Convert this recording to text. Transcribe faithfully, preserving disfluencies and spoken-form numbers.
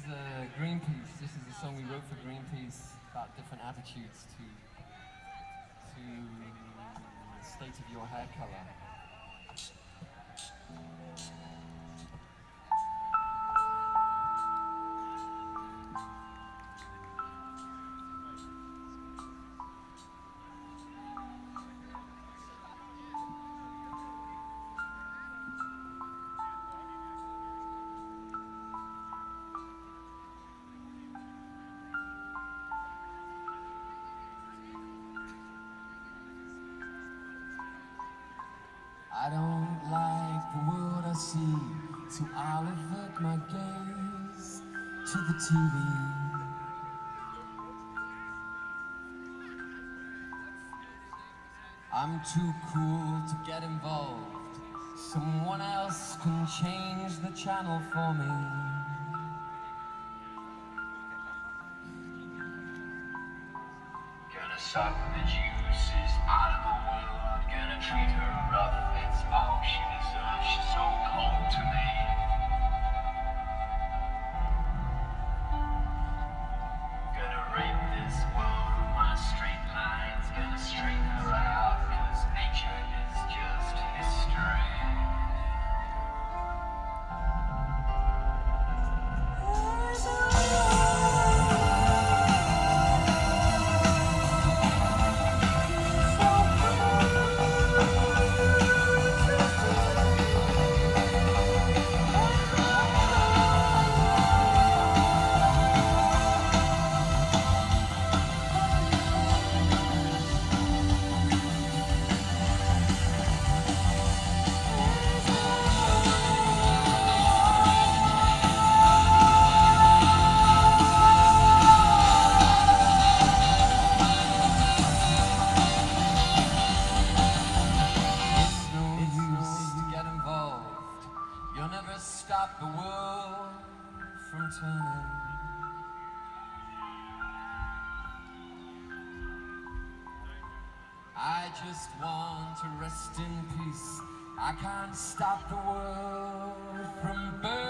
uh, Greenpeace. This is a song we wrote for Greenpeace about different attitudes to to the state of your hair color. I don't like the world I see, so I'll avert my gaze to the T V. I'm too cool to get involved. Someone else can change the channel for me. Gonna suck the juices out of the world. Gonna treat her rough. It's all she deserves. She's so cold to me. Gonna rape this world with my straight lines. Gonna straighten her out, cause nature is just history. You'll never stop the world from turning. I just want to rest in peace. I can't stop the world from burning.